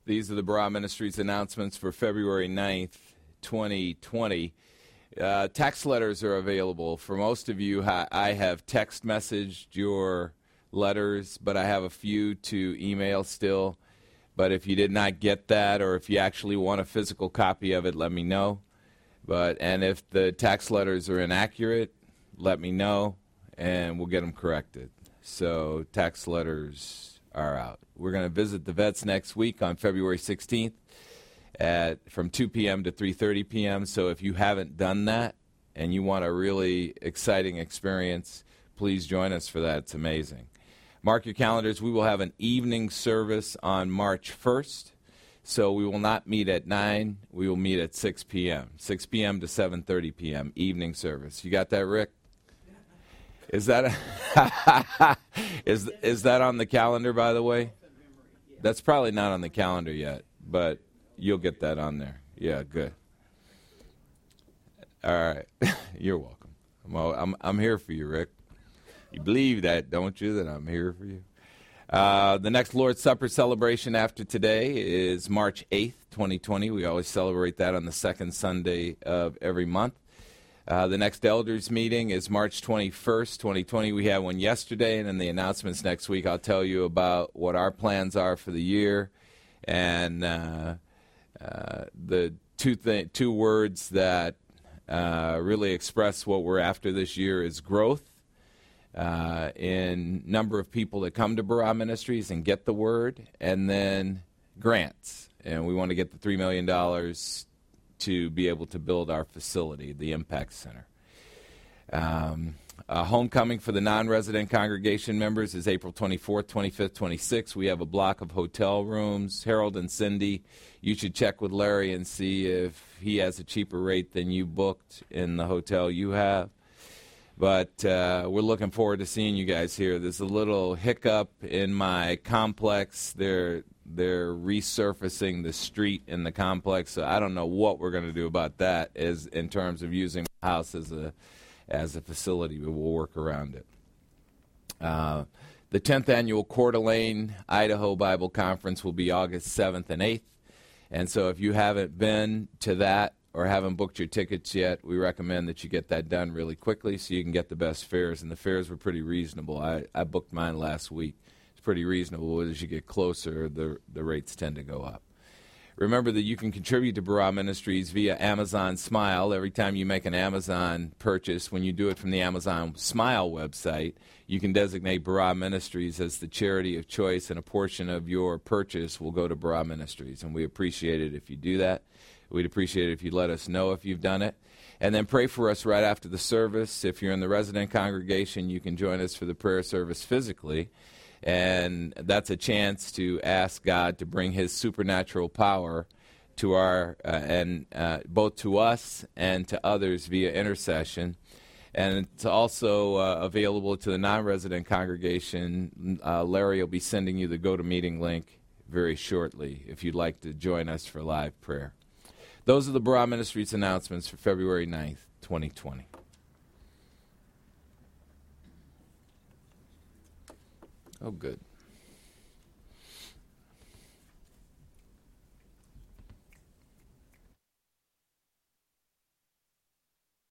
These are the Barah Ministries announcements for February 9th, 2020. Text letters are available. For most of you, I have text messaged your letters, but I have a few to email still. But if you did not get that, or if you actually want a physical copy of it, let me know. And if the text letters are inaccurate, let me know, and we'll get them corrected. So text letters are out. We're going to visit the vets next week on February 16th from 2 p.m. to 3:30 p.m. So if you haven't done that and you want a really exciting experience, please join us for that. It's amazing. Mark your calendars. We will have an evening service on March 1st. So we will not meet at 9. We will meet at 6 p.m. 6 p.m. to 7:30 p.m. evening service. You got that, Rick? Is that is that on the calendar, by the way? That's probably not on the calendar yet, but you'll get that on there. Yeah, good. All right. You're welcome. I'm here for you, Rick. You believe that, don't you, that I'm here for you? The next Lord's Supper celebration after today is March 8th, 2020. We always celebrate that on the second Sunday of every month. The next elders meeting is March 21st, 2020. We had one yesterday, and in the announcements next week, I'll tell you about what our plans are for the year. And the two words that really express what we're after this year is growth in number of people that come to Barah Ministries and get the word, and then grants. And we want to get the $3 million to be able to build our facility, the Impact Center. Homecoming for the non-resident congregation members is April 24th, 25th, 26th. We have a block of hotel rooms. Harold and Cindy, you should check with Larry and see if he has a cheaper rate than you booked in the hotel you have. But we're looking forward to seeing you guys here. There's a little hiccup in my complex. They're resurfacing the street in the complex, so I don't know what we're going to do about that as in terms of using the house as a facility, but we'll work around it. The 10th annual Coeur d'Alene, Idaho Bible Conference will be August 7th and 8th, and so if you haven't been to that or haven't booked your tickets yet, we recommend that you get that done really quickly so you can get the best fares, and the fares were pretty reasonable. I booked mine last week. Pretty reasonable. As you get closer, the rates tend to go up. Remember that you can contribute to Barah Ministries via Amazon Smile. Every time you make an Amazon purchase, when you do it from the Amazon Smile website, you can designate Barah Ministries as the charity of choice, and a portion of your purchase will go to Barah Ministries. And we appreciate it if you do that. We'd appreciate it if you let us know if you've done it. And then pray for us right after the service. If you're in the resident congregation, you can join us for the prayer service physically. And that's a chance to ask God to bring His supernatural power to our both to us and to others via intercession. And it's also available to the non-resident congregation. Larry will be sending you the GoToMeeting link very shortly if you'd like to join us for live prayer. Those are the Barah Ministries announcements for February 9th, 2020. Oh, good.